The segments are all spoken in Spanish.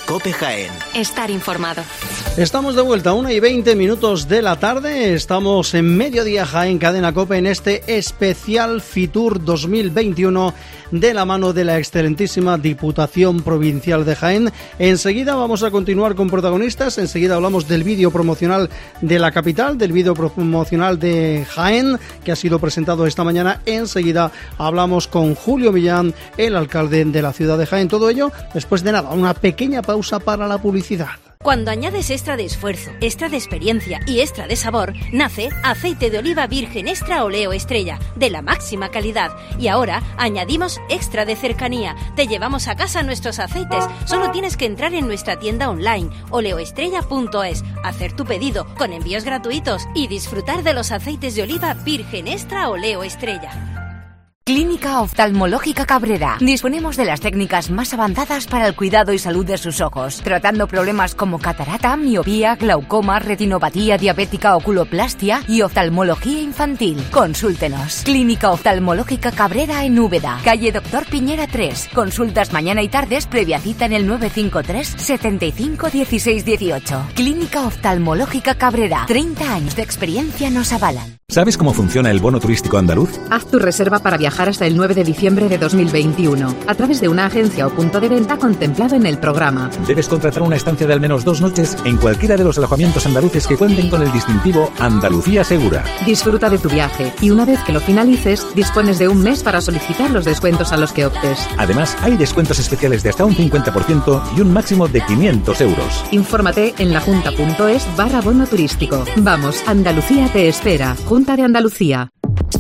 COPE Jaén. Estar informado. Estamos de vuelta, 1:20 de la tarde. Estamos en Mediodía Jaén, Cadena COPE, en este especial Fitur 2021 de la mano de la excelentísima Diputación Provincial de Jaén. Enseguida vamos a continuar con protagonistas. Enseguida hablamos del vídeo promocional de la capital, del vídeo promocional de Jaén, que ha sido presentado esta mañana. Enseguida hablamos con Julio Millán, el alcalde de la ciudad de Jaén. Todo ello después de nada, una pequeña pausa para la publicidad. Cuando añades extra de esfuerzo, extra de experiencia y extra de sabor, nace aceite de oliva virgen extra Oleo Estrella, de la máxima calidad. Y ahora añadimos extra de cercanía. Te llevamos a casa nuestros aceites. Solo tienes que entrar en nuestra tienda online, oleoestrella.es, hacer tu pedido con envíos gratuitos y disfrutar de los aceites de oliva virgen extra Oleo Estrella. Clínica Oftalmológica Cabrera. Disponemos de las técnicas más avanzadas para el cuidado y salud de sus ojos, tratando problemas como catarata, miopía, glaucoma, retinopatía diabética, oculoplastia y oftalmología infantil. Consúltenos. Clínica Oftalmológica Cabrera en Úbeda, calle Doctor Piñera 3. Consultas mañana y tardes previa cita en el 953 75 16 18. Clínica Oftalmológica Cabrera. 30 años de experiencia nos avalan. ¿Sabes cómo funciona el bono turístico andaluz? Haz tu reserva para viajar hasta el 9 de diciembre de 2021, a través de una agencia o punto de venta contemplado en el programa. Debes contratar una estancia de al menos 2 noches en cualquiera de los alojamientos andaluces que cuenten con el distintivo Andalucía Segura. Disfruta de tu viaje y una vez que lo finalices, dispones de un mes para solicitar los descuentos a los que optes. Además, hay descuentos especiales de hasta un 50% y un máximo de 500 euros. Infórmate en lajunta.es/bono turístico. Vamos, Andalucía te espera. Junta de Andalucía.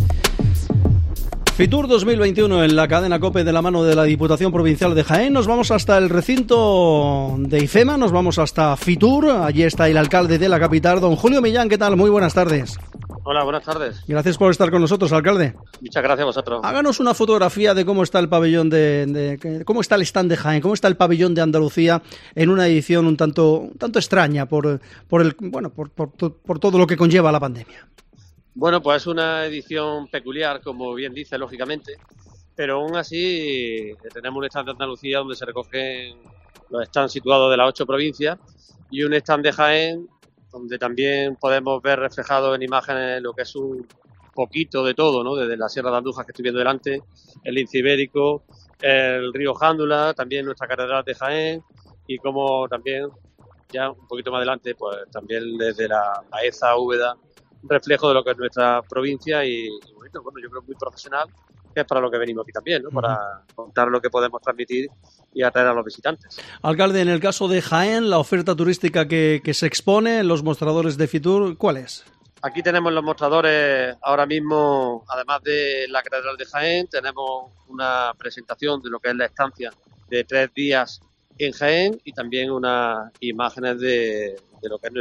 Fitur 2021 en la cadena COPE de la mano de la Diputación Provincial de Jaén. Nos vamos hasta el recinto de IFEMA, nos vamos hasta Fitur. Allí está el alcalde de la capital, don Julio Millán. ¿Qué tal? Muy buenas tardes. Hola, buenas tardes. Gracias por estar con nosotros, alcalde. Muchas gracias a vosotros. Háganos una fotografía de cómo está el pabellón cómo está el stand de Jaén, cómo está el pabellón de Andalucía en una edición un tanto extraña por todo lo que conlleva la pandemia. Bueno, pues es una edición peculiar, como bien dice, lógicamente, pero aún así tenemos un stand de Andalucía donde se recogen los stands situados de las 8 provincias y un stand de Jaén donde también podemos ver reflejado en imágenes lo que es un poquito de todo, ¿no? Desde la Sierra de Andújar que estoy viendo delante, el lince ibérico, el río Jándula, también nuestra catedral de Jaén y como también ya un poquito más adelante, pues también desde la Baeza, Úbeda, reflejo de lo que es nuestra provincia y bonito, bueno, yo creo muy profesional, que es para lo que venimos aquí también, ¿no? Para contar lo que podemos transmitir y atraer a los visitantes. Alcalde, en el caso de Jaén, la oferta turística que se expone en los mostradores de Fitur, ¿cuál es? Aquí tenemos los mostradores ahora mismo, además de la Catedral de Jaén, tenemos una presentación de lo que es la estancia de 3 días en Jaén y también unas imágenes de lo que es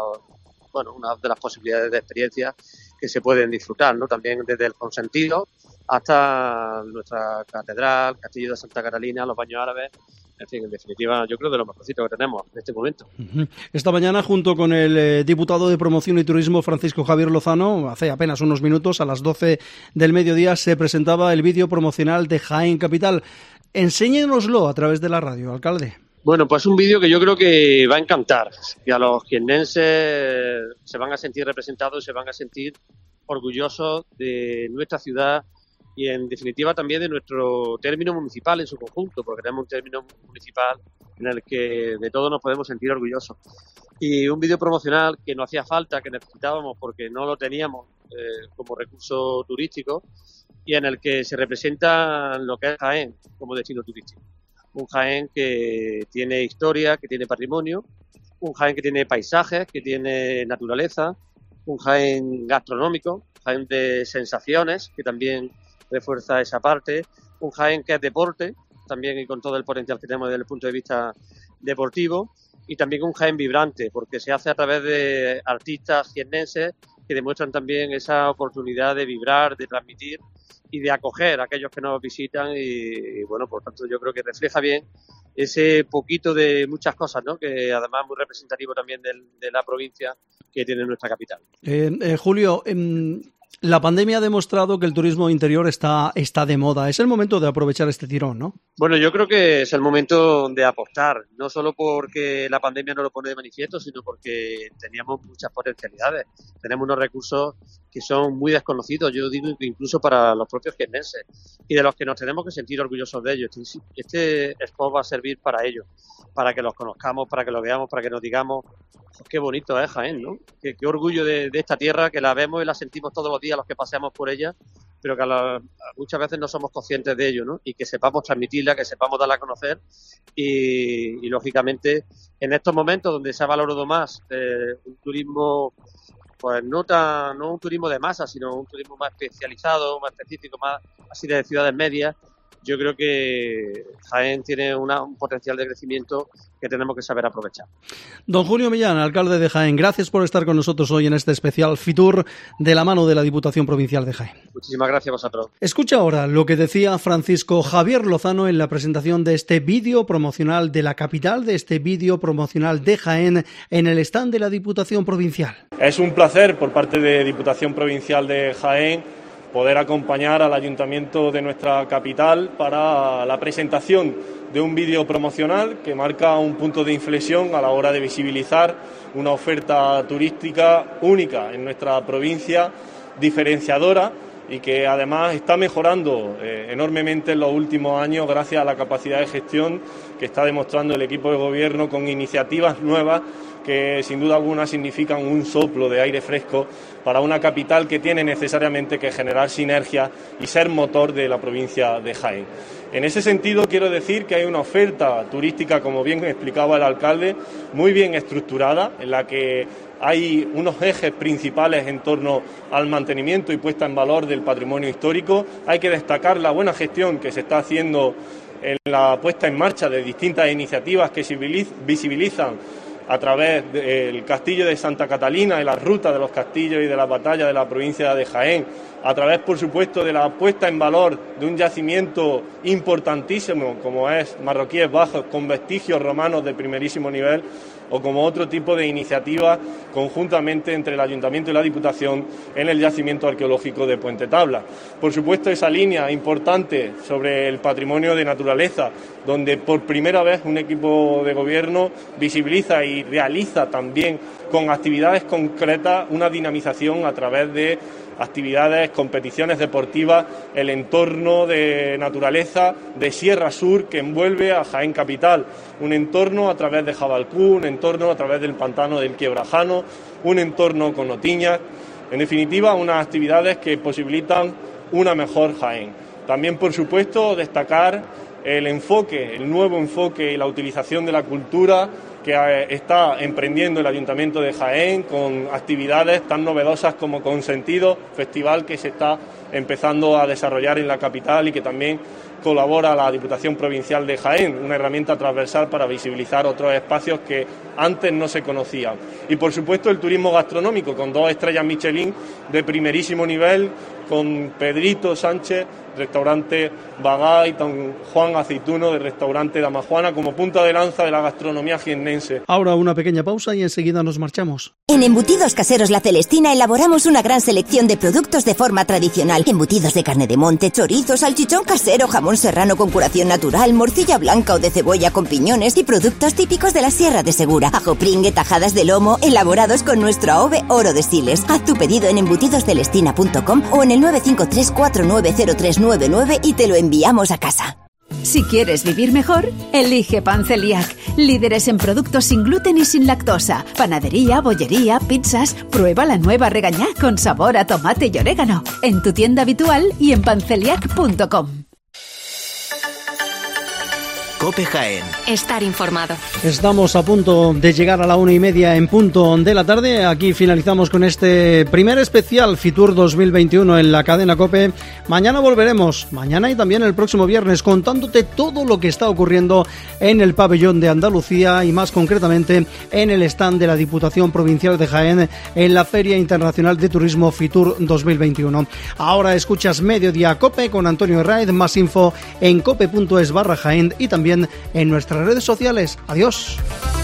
una de las posibilidades de experiencia que se pueden disfrutar, ¿no? También desde el consentido hasta nuestra catedral, Castillo de Santa Catalina, los baños árabes, en fin, en definitiva, yo creo de lo mejorcito que tenemos en este momento. Esta mañana, junto con el diputado de Promoción y Turismo, Francisco Javier Lozano, hace apenas unos minutos, a las 12 del mediodía, se presentaba el vídeo promocional de Jaén Capital. Enséñenoslo a través de la radio, alcalde. Bueno, pues un vídeo que yo creo que va a encantar, que a los jiennenses se van a sentir representados, se van a sentir orgullosos de nuestra ciudad y en definitiva también de nuestro término municipal en su conjunto, porque tenemos un término municipal en el que de todos nos podemos sentir orgullosos. Y un vídeo promocional que no hacía falta, que necesitábamos porque no lo teníamos como recurso turístico y en el que se representa lo que es Jaén como destino turístico. Un Jaén que tiene historia, que tiene patrimonio, un Jaén que tiene paisajes, que tiene naturaleza, un Jaén gastronómico, Jaén de sensaciones, que también refuerza esa parte, un Jaén que es deporte, también y con todo el potencial que tenemos desde el punto de vista deportivo, y también un Jaén vibrante, porque se hace a través de artistas jiennenses que demuestran también esa oportunidad de vibrar, de transmitir y de acoger a aquellos que nos visitan y bueno, por tanto yo creo que refleja bien ese poquito de muchas cosas, ¿no? Que además es muy representativo también de la provincia que tiene nuestra capital. Julio, La pandemia ha demostrado que el turismo interior está de moda. Es el momento de aprovechar este tirón, ¿no? Bueno, yo creo que es el momento de apostar, no solo porque la pandemia no lo pone de manifiesto, sino porque teníamos muchas potencialidades. Tenemos unos recursos que son muy desconocidos, yo digo incluso para los propios jiennenses, y de los que nos tenemos que sentir orgullosos de ellos. Este Expo va a servir para ello, para que los conozcamos, para que lo veamos, para que nos digamos, pues qué bonito es Jaén, ¿no? Qué orgullo de esta tierra, que la vemos y la sentimos todos los días los que paseamos por ella, pero que muchas veces no somos conscientes de ello, ¿no? Y que sepamos transmitirla, que sepamos darla a conocer y lógicamente en estos momentos donde se ha valorado más un turismo, pues no un turismo de masa, sino un turismo más especializado, más específico, más así de ciudades medias, yo creo que Jaén tiene un potencial de crecimiento que tenemos que saber aprovechar. Don Julio Millán, alcalde de Jaén, gracias por estar con nosotros hoy en este especial Fitur de la mano de la Diputación Provincial de Jaén. Muchísimas gracias a vosotros. Escucha ahora lo que decía Francisco Javier Lozano en la presentación de este vídeo promocional de la capital, de este vídeo promocional de Jaén en el stand de la Diputación Provincial. Es un placer por parte de Diputación Provincial de Jaén poder acompañar al Ayuntamiento de nuestra capital para la presentación de un vídeo promocional que marca un punto de inflexión a la hora de visibilizar una oferta turística única en nuestra provincia, diferenciadora y que además está mejorando enormemente en los últimos años gracias a la capacidad de gestión que está demostrando el equipo de gobierno con iniciativas nuevas que sin duda alguna significan un soplo de aire fresco para una capital que tiene necesariamente que generar sinergia y ser motor de la provincia de Jaén. En ese sentido quiero decir que hay una oferta turística, como bien explicaba el alcalde, muy bien estructurada, en la que hay unos ejes principales en torno al mantenimiento y puesta en valor del patrimonio histórico. Hay que destacar la buena gestión que se está haciendo en la puesta en marcha de distintas iniciativas que visibilizan a través del Castillo de Santa Catalina y la ruta de los castillos y de las batallas de la provincia de Jaén, a través, por supuesto, de la puesta en valor de un yacimiento importantísimo como es Marroquíes Bajos, con vestigios romanos de primerísimo nivel, o como otro tipo de iniciativa conjuntamente entre el Ayuntamiento y la Diputación en el yacimiento arqueológico de Puente Tabla. Por supuesto, esa línea importante sobre el patrimonio de naturaleza, donde por primera vez un equipo de gobierno visibiliza y realiza también con actividades concretas una dinamización a través de actividades, competiciones deportivas, el entorno de naturaleza de Sierra Sur que envuelve a Jaén Capital, un entorno a través de Jabalcú, un entorno a través del pantano del Quiebrajano, un entorno con Otiñas, en definitiva unas actividades que posibilitan una mejor Jaén. También, por supuesto, destacar el nuevo enfoque y la utilización de la cultura que está emprendiendo el Ayuntamiento de Jaén con actividades tan novedosas como Consentido, festival que se está empezando a desarrollar en la capital y que también colabora la Diputación Provincial de Jaén, una herramienta transversal para visibilizar otros espacios que antes no se conocían. Y por supuesto el turismo gastronómico con 2 estrellas Michelin de primerísimo nivel, con Pedrito Sánchez, restaurante Bagá, y don Juan Aceituno, del restaurante Damajuana, como punta de lanza de la gastronomía jiennense. Ahora una pequeña pausa y enseguida nos marchamos. En Embutidos Caseros La Celestina elaboramos una gran selección de productos de forma tradicional. Embutidos de carne de monte, chorizo, salchichón casero, jamón serrano con curación natural, morcilla blanca o de cebolla con piñones y productos típicos de la Sierra de Segura. Ajo pringue, tajadas de lomo, elaborados con nuestro AOVE Oro de Siles. Haz tu pedido en embutidoscelestina.com o en el 953 490399 y te lo enviamos a casa. Si quieres vivir mejor, elige Pan Celiac. Líderes en productos sin gluten y sin lactosa. Panadería, bollería, pizzas. Prueba la nueva Regañá con sabor a tomate y orégano. En tu tienda habitual y en panceliac.com. COPE Jaén. Estar informado. Estamos a punto de llegar a la 1:30 en punto de la tarde. Aquí finalizamos con este primer especial Fitur 2021 en la cadena COPE. Mañana volveremos, mañana y también el próximo viernes, contándote todo lo que está ocurriendo en el pabellón de Andalucía y más concretamente en el stand de la Diputación Provincial de Jaén en la Feria Internacional de Turismo Fitur 2021. Ahora escuchas Mediodía COPE con Antonio Herraiz, más info en cope.es/Jaén y también en nuestras redes sociales. Adiós.